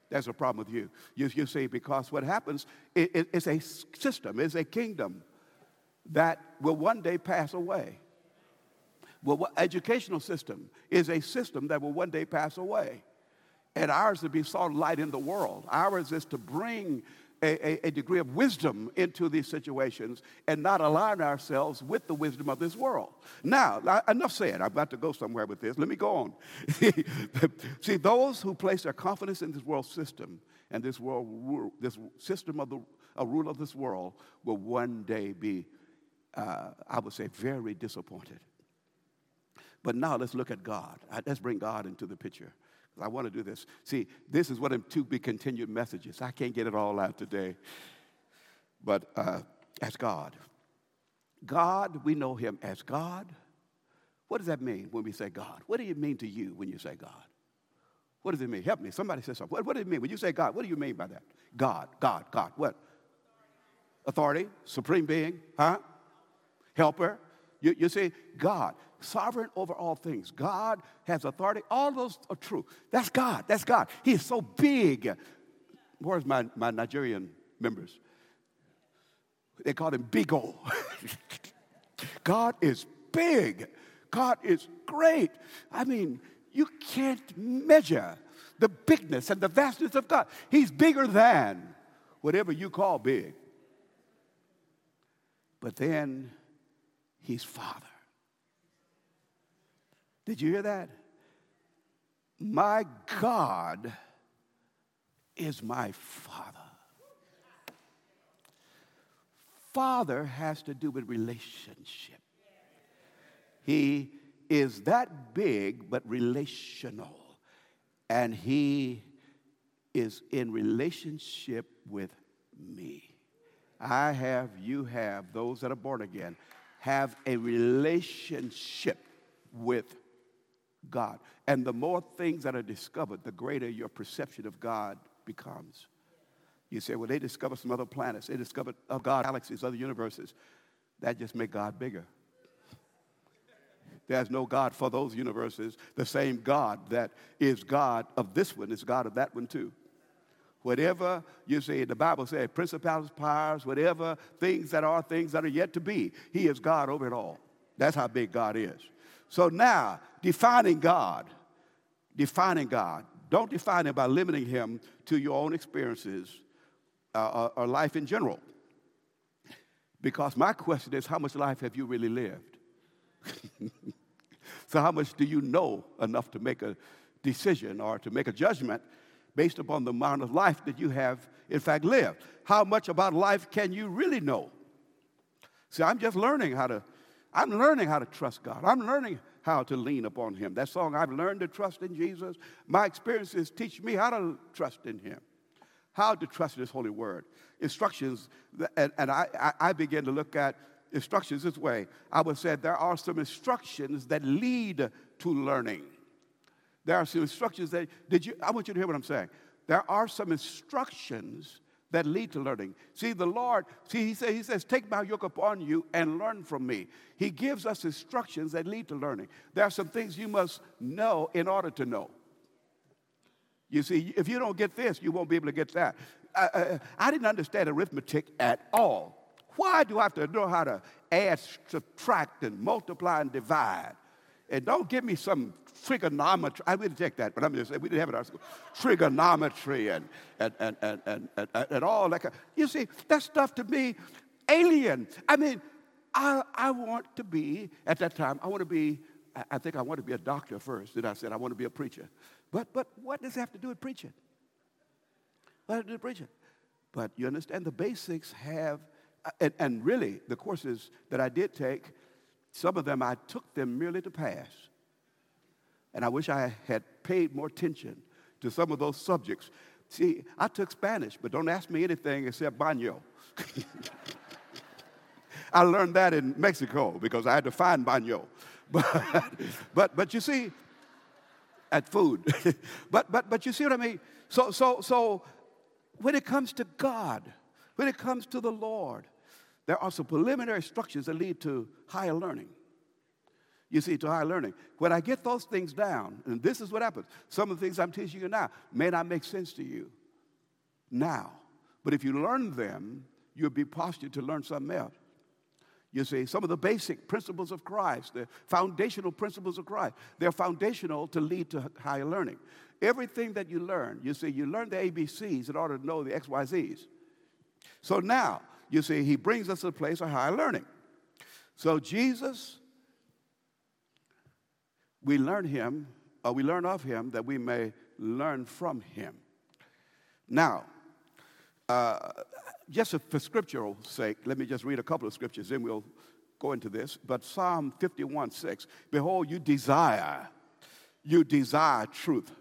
[SPEAKER 1] There's a problem with you. You, you see, because what happens, it, it, it's a system, it's a kingdom that will one day pass away. Well, what educational system is a system that will one day pass away. And ours is to be salt and light in the world. Ours is to bring a, a, a degree of wisdom into these situations and not align ourselves with the wisdom of this world. Now, enough said. I'm about to go somewhere with this. Let me go on. See, those who place their confidence in this world system and this world, this system of the a rule of this world will one day be, uh, I would say, very disappointed. But now let's look at God. Let's bring God into the picture. I want to do this. See, this is one of to be continued messages. I can't get it all out today. But uh, as God. God, we know him as God. What does that mean when we say God? What do you mean to you when you say God? What does it mean? Help me. Somebody say something. What, what does it mean? When you say God, what do you mean by that? God, God, God. What? Authority, supreme being, huh? Helper. You, you see, God, sovereign over all things. God has authority. All those are true. That's God. That's God. He is so big. Where's my, my Nigerian members? They call him Big O. God is big. God is great. I mean, you can't measure the bigness and the vastness of God. He's bigger than whatever you call big. But then he's Father. Did you hear that? My God is my Father. Father has to do with relationship. He is that big but relational. And he is in relationship with me. I have, you have, those that are born again, have a relationship with God. And the more things that are discovered, the greater your perception of God becomes. You say, well, they discovered some other planets. They discovered other God, galaxies, other universes. That just makes God bigger. There's no God for those universes. The same God that is God of this one is God of that one too. Whatever you say, the Bible says, principalities, powers, whatever, things that are, things that are yet to be, he is God over it all. That's how big God is. So now, defining God, defining God, don't define him by limiting him to your own experiences uh, or, or life in general. Because my question is, how much life have you really lived? So how much do you know enough to make a decision or to make a judgment based upon the amount of life that you have, in fact, lived? How much about life can you really know? See, I'm just learning how to, I'm learning how to trust God. I'm learning how to lean upon him. That song, I've learned to trust in Jesus. My experiences teach me how to trust in him, how to trust in his holy word. Instructions, and, and I, I, I began to look at instructions this way. I would say there are some instructions that lead to learning. There are some instructions that, did you, I want you to hear what I'm saying. There are some instructions that lead to learning. See, the Lord, see, he, say, he says, take my yoke upon you and learn from me. He gives us instructions that lead to learning. There are some things you must know in order to know. You see, if you don't get this, you won't be able to get that. I, I, I didn't understand arithmetic at all. Why do I have to know how to add, subtract, and multiply and divide? And don't give me some trigonometry. I didn't take that, but I'm just saying, we didn't have it in our school. Trigonometry and, and, and, and, and, and, and all that. Kind. You see, that stuff to me, alien. I mean, I, I want to be, at that time, I want to be, I think I want to be a doctor first. Then I said, I want to be a preacher. But, but what does it have to do with preaching? What does it do with preaching? But you understand, the basics have, and, and really, the courses that I did take, some of them I took them merely to pass. And I wish I had paid more attention to some of those subjects. See, I took Spanish, but don't ask me anything except baño. I learned that in Mexico because I had to find baño. But, but, but you see, at food. but, but, but you see what I mean? So, so, so when it comes to God, when it comes to the Lord, there are some preliminary structures that lead to higher learning. You see, to higher learning. When I get those things down, and this is what happens, some of the things I'm teaching you now may not make sense to you. now. But if you learn them, you'll be postured to learn something else. You see, some of the basic principles of Christ, the foundational principles of Christ, they're foundational to lead to higher learning. Everything that you learn, you see, you learn the A B Cs in order to know the X Y Zs. So now, you see, he brings us to a place of higher learning. So Jesus, we learn him, or we learn of him that we may learn from him. Now, uh, just for scriptural sake, let me just read a couple of scriptures, then we'll go into this. But Psalm fifty-one six, behold, you desire, you desire truth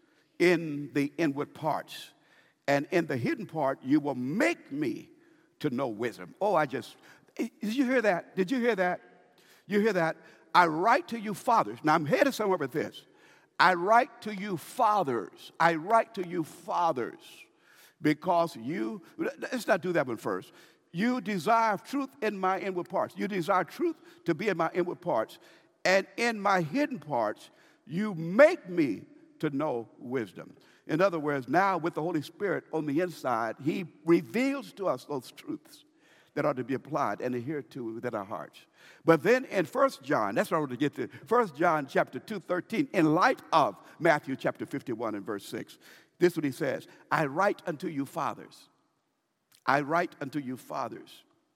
[SPEAKER 1] in the inward parts, and in the hidden part you will make me to know wisdom. Oh, I just, did you hear that? Did you hear that? You hear that? I write to you fathers. Now I'm headed somewhere with this. I write to you fathers. I write to you fathers. Because you, let's not do that one first. You desire truth in my inward parts. You desire truth to be in my inward parts. And in my hidden parts, you make me to know wisdom. In other words, now with the Holy Spirit on the inside, he reveals to us those truths that are to be applied and adhered to within our hearts. But then in First John, that's what I want to get to, First John chapter two, thirteen, in light of Matthew chapter fifty-one and verse six, this is what he says, I write unto you fathers. I write unto you fathers.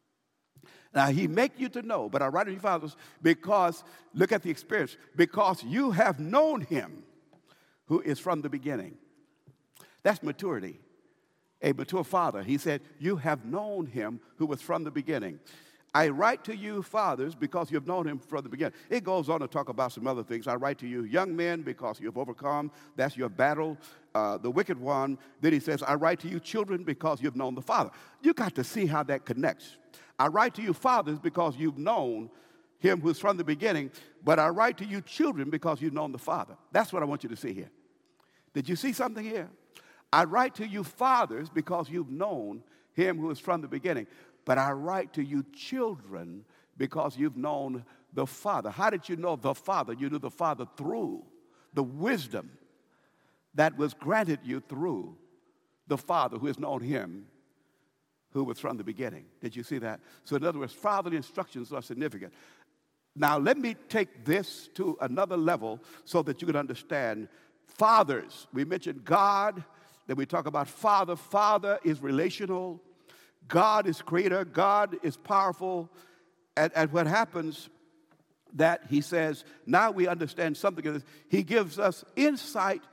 [SPEAKER 1] Now, he make you to know, but I write unto you fathers because, look at the experience, because you have known him who is from the beginning. That's maturity. A mature father, he said, you have known him who was from the beginning. I write to you, fathers, because you have known him from the beginning. It goes on to talk about some other things. I write to you, young men, because you have overcome. That's your battle, uh, the wicked one. Then he says, I write to you, children, because you've known the Father. You got to see how that connects. I write to you, fathers, because you've known him who's from the beginning. But I write to you, children, because you've known the Father. That's what I want you to see here. Did you see something here? I write to you, fathers, because you've known him who is from the beginning. But I write to you, children, because you've known the Father. How did you know the Father? You knew the Father through the wisdom that was granted you through the Father who has known him who was from the beginning. Did you see that? So in other words, fatherly instructions are significant. Now let me take this to another level so that you can understand fathers. We mentioned God, then we talk about Father. Father is relational. God is creator. God is powerful. And, and what happens that he says, now we understand something of this. He gives us insight.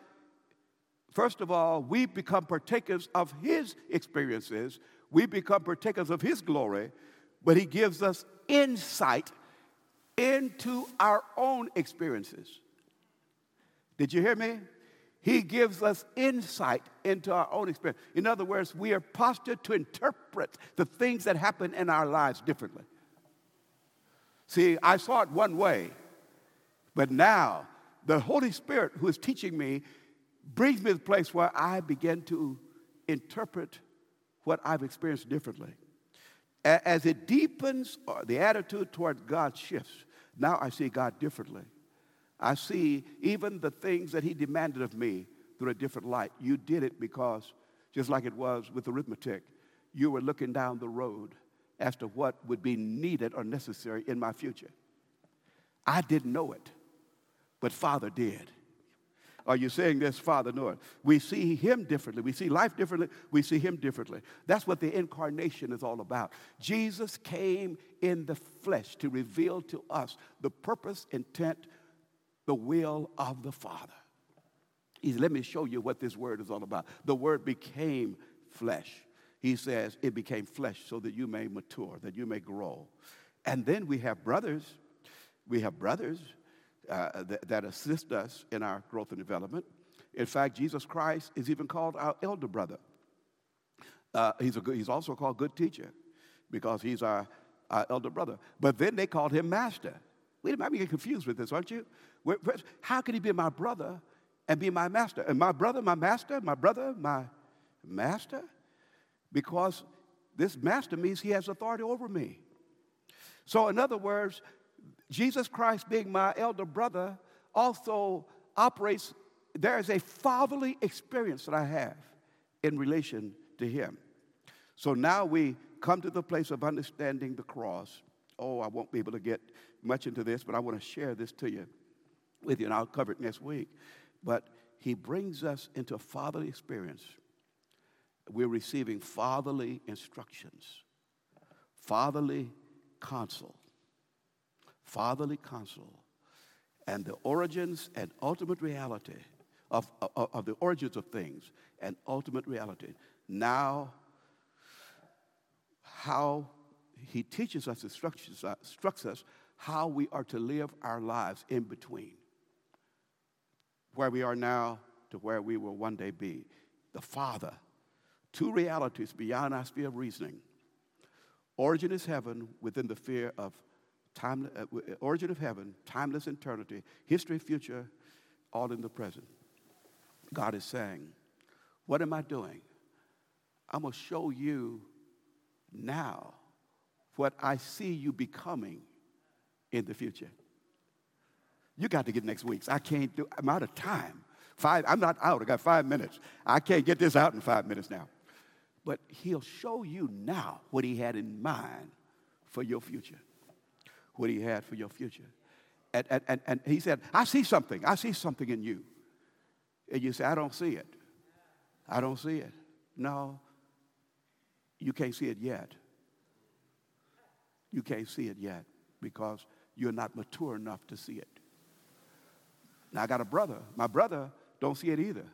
[SPEAKER 1] First of all, we become partakers of his experiences. We become partakers of his glory. But he gives us insight into our own experiences. Did you hear me? He gives us insight into our own experience. In other words, we are postured to interpret the things that happen in our lives differently. See, I saw it one way, but now the Holy Spirit who is teaching me brings me to the place where I begin to interpret what I've experienced differently. As it deepens, or the attitude toward God shifts, now I see God differently. I see even the things that he demanded of me through a different light. You did it because, just like it was with arithmetic, you were looking down the road as to what would be needed or necessary in my future. I didn't know it, but Father did. Are you saying this? Father knew it. We see him differently. We see life differently. We see him differently. That's what the incarnation is all about. Jesus came in the flesh to reveal to us the purpose, intent, the will of the Father. He said, let me show you what this word is all about. The word became flesh. He says it became flesh so that you may mature, that you may grow. And then we have brothers. We have brothers uh, that, that assist us in our growth and development. In fact, Jesus Christ is even called our elder brother. Uh, he's, a good, he's also called good teacher because he's our, our elder brother. But then they called him master. We might be getting confused with this, aren't you? How can he be my brother and be my master? And my brother, my master, my brother, my master? Because this master means he has authority over me. So in other words, Jesus Christ being my elder brother also operates, there is a fatherly experience that I have in relation to him. So now we come to the place of understanding the cross. Oh, I won't be able to get much into this, but I want to share this to you with you, and I'll cover it next week. But he brings us into a fatherly experience. We're receiving fatherly instructions, fatherly counsel, fatherly counsel, and the origins and ultimate reality of, of, of the origins of things and ultimate reality. Now, how he teaches us, instructs, uh, instructs us how we are to live our lives in between where we are now to where we will one day be. The Father, two realities beyond our sphere of reasoning. Origin is heaven within the sphere of time. Uh, origin of heaven, timeless eternity, history, future, all in the present. God is saying, what am I doing? I'm going to show you now what I see you becoming in the future. You got to get next week's. I can't do, I'm out of time. Five, I'm not out, I got five minutes. I can't get this out in five minutes now. But he'll show you now what he had in mind for your future. What he had for your future. And, and, and, and he said, I see something. I see something in you. And you say, I don't see it. I don't see it. No, you can't see it yet. You can't see it yet because you're not mature enough to see it. Now, I got a brother. My brother don't see it either.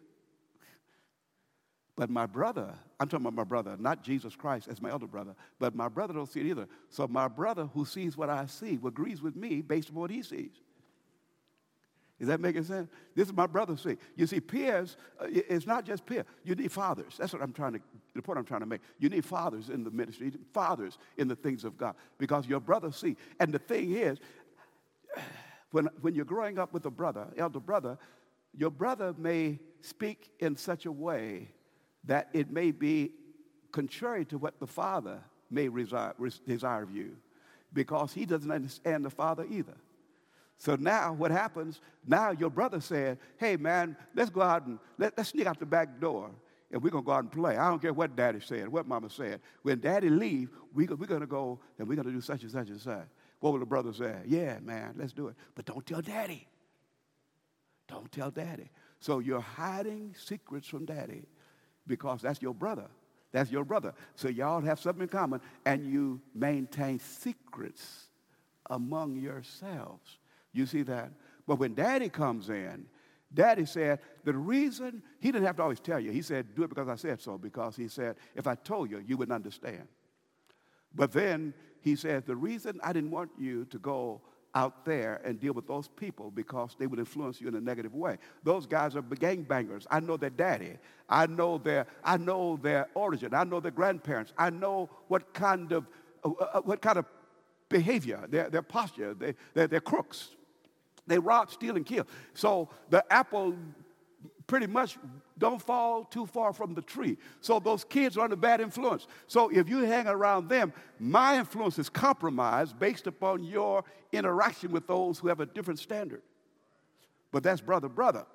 [SPEAKER 1] But my brother, I'm talking about my brother, not Jesus Christ as my elder brother, but my brother don't see it either. So my brother who sees what I see agrees with me based on what he sees. Is that making sense? This is my brother see. You see, peers, uh, it's not just peers. You need fathers. That's what I'm trying to, the point I'm trying to make. You need fathers in the ministry, fathers in the things of God, because your brother see. And the thing is, when, when you're growing up with a brother, elder brother, your brother may speak in such a way that it may be contrary to what the father may desire, desire of you, because he doesn't understand the father either. So now what happens, now your brother said, hey, man, let's go out and let, let's sneak out the back door, and we're going to go out and play. I don't care what daddy said, what mama said. When daddy leave, we, we're going to go and we're going to do such and such and such. What will the brother say? Yeah, man, let's do it. But don't tell daddy. Don't tell daddy. So you're hiding secrets from daddy because that's your brother. That's your brother. So y'all have something in common, and you maintain secrets among yourselves. You see that? But when daddy comes in, daddy said, the reason, he didn't have to always tell you. He said, do it because I said so, because he said, if I told you, you wouldn't understand. But then he said, the reason I didn't want you to go out there and deal with those people because they would influence you in a negative way. Those guys are gangbangers. I know their daddy. I know their, I know their origin. I know their grandparents. I know what kind of, uh, uh, what kind of behavior, their, their posture. They, they're, they're crooks. They rob, steal, and kill. So the apple pretty much don't fall too far from the tree. So those kids are under bad influence. So if you hang around them, my influence is compromised based upon your interaction with those who have a different standard. But that's brother, brother.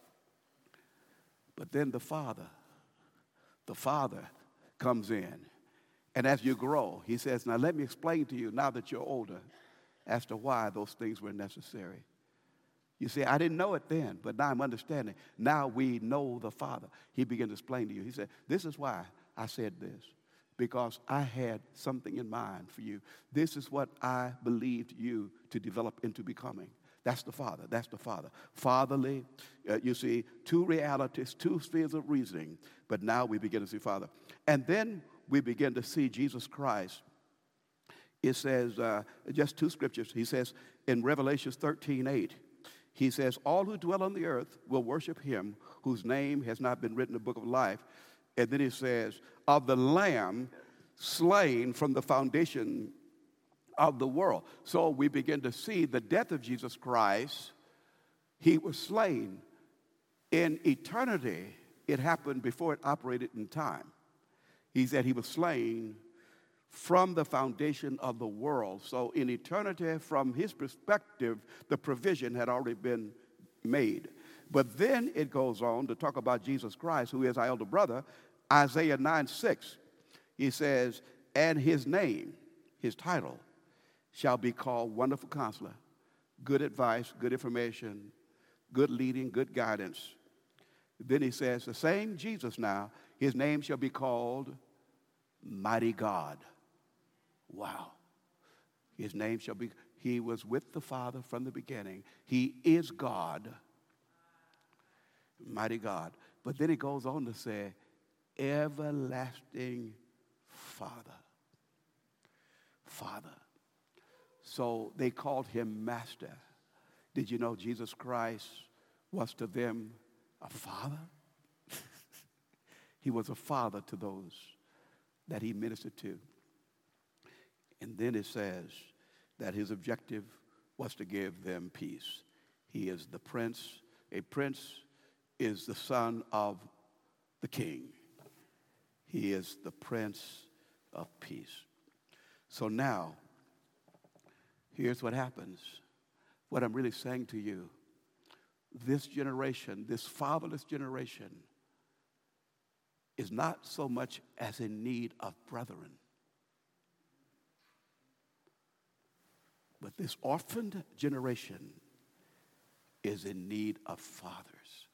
[SPEAKER 1] But then the father, the father comes in. And as you grow, he says, now let me explain to you now that you're older as to why those things were necessary. You see, I didn't know it then, but now I'm understanding. Now we know the Father. He began to explain to you. He said, this is why I said this, because I had something in mind for you. This is what I believed you to develop into becoming. That's the Father. That's the Father. Fatherly, uh, you see, two realities, two spheres of reasoning, but now we begin to see Father. And then we begin to see Jesus Christ. It says, uh, just two scriptures. He says in Revelation thirteen eight, he says, all who dwell on the earth will worship him whose name has not been written in the book of life. And then he says, of the Lamb slain from the foundation of the world. So we begin to see the death of Jesus Christ. He was slain. In eternity, it happened before it operated in time. He said he was slain from the foundation of the world. So in eternity, from his perspective, the provision had already been made. But then it goes on to talk about Jesus Christ, who is our elder brother. Isaiah nine six, he says, and his name, his title, shall be called Wonderful Counselor, good advice, good information, good leading, good guidance. Then he says, the same Jesus now, his name shall be called Mighty God. Wow. His name shall be, he was with the Father from the beginning. He is God, Mighty God. But then he goes on to say, Everlasting Father. Father. So they called him Master. Did you know Jesus Christ was to them a father? He was a father to those that he ministered to. And then it says that his objective was to give them peace. He is the prince. A prince is the son of the king. He is the Prince of Peace. So now, here's what happens. What I'm really saying to you, this generation, this fatherless generation, is not so much as in need of brethren, but this orphaned generation is in need of fathers.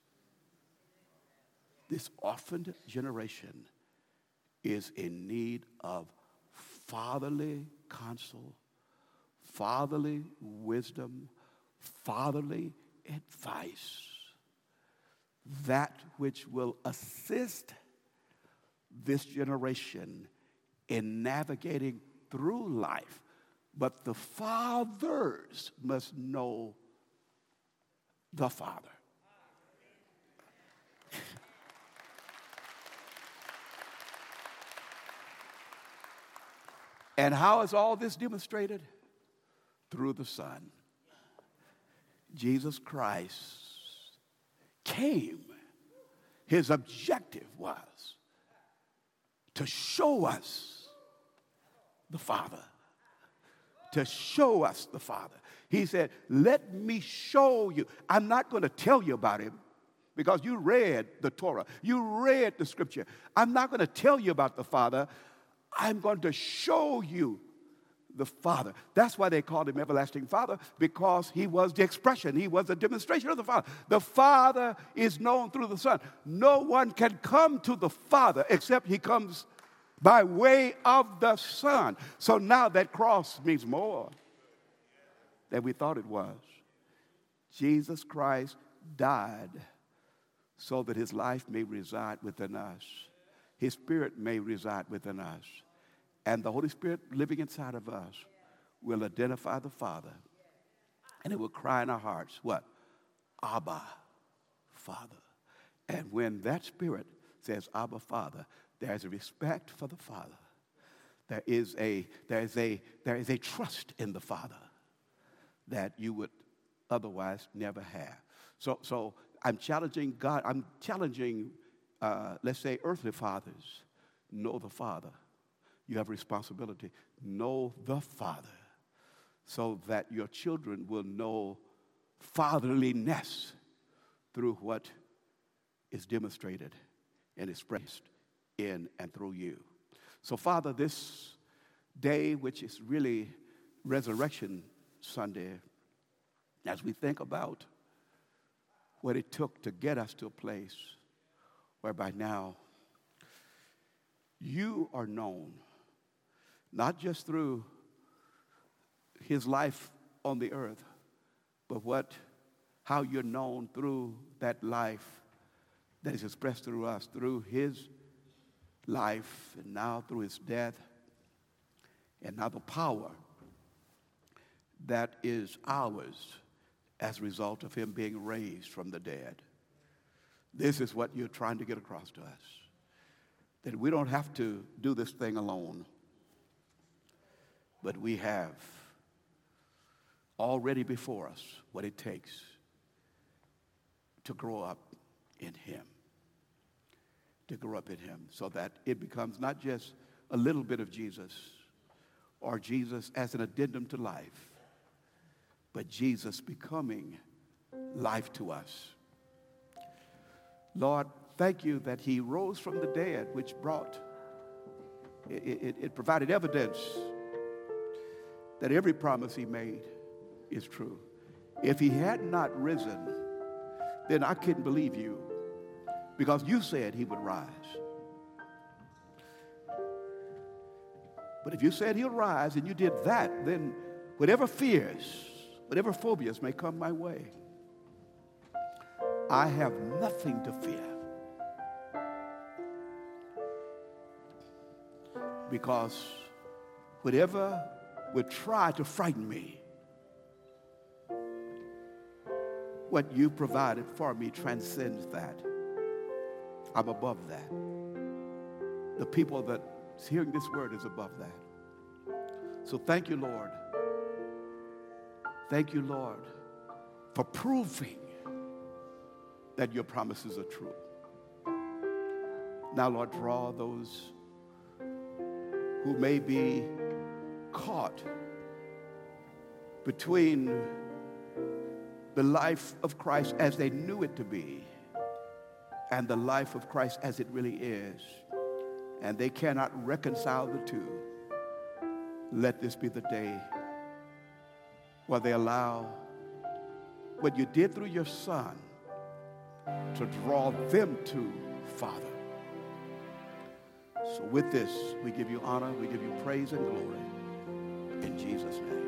[SPEAKER 1] This orphaned generation is in need of fatherly counsel, fatherly wisdom, fatherly advice, that which will assist this generation in navigating through life. But the fathers must know the Father. And how is all this demonstrated? Through the Son. Jesus Christ came. His objective was to show us the Father. To show us the Father. He said, let me show you. I'm not going to tell you about him because you read the Torah. You read the scripture. I'm not going to tell you about the Father. I'm going to show you the Father. That's why they called him Everlasting Father, because he was the expression. He was a demonstration of the Father. The Father is known through the Son. No one can come to the Father except he comes by way of the Son. So now that cross means more than we thought it was. Jesus Christ died so that his life may reside within us. His Spirit may reside within us. And the Holy Spirit living inside of us will identify the Father. And it will cry in our hearts, what? Abba, Father. And when that Spirit says, Abba, Father, there is a respect for the Father. There is a, there is a, there is a trust in the Father that you would otherwise never have. So, so I'm challenging God. I'm challenging Uh, let's say earthly fathers, know the Father. You have responsibility. Know the Father so that your children will know fatherliness through what is demonstrated and expressed in and through you. So, Father, this day, which is really Resurrection Sunday, as we think about what it took to get us to a place whereby now you are known, not just through his life on the earth, but what, how you're known through that life that is expressed through us, through his life, and now through his death, and now the power that is ours as a result of him being raised from the dead. This is what you're trying to get across to us. That we don't have to do this thing alone. But we have already before us what it takes to grow up in him. To grow up in him so that it becomes not just a little bit of Jesus or Jesus as an addendum to life, but Jesus becoming life to us. Lord, thank you that he rose from the dead, which brought, it, it, it provided evidence that every promise he made is true. If he had not risen, then I couldn't believe you, because you said he would rise. But if you said he'll rise and you did that, then whatever fears, whatever phobias may come my way, I have nothing to fear. Because whatever would try to frighten me, what you provided for me transcends that. I'm above that. The people that's hearing this word is above that. So thank you, Lord. Thank you, Lord, for proving that your promises are true. Now, Lord, draw those who may be caught between the life of Christ as they knew it to be and the life of Christ as it really is, and they cannot reconcile the two. Let this be the day where they allow what you did through your Son to draw them to Father. So with this, we give you honor, we give you praise and glory in Jesus' name.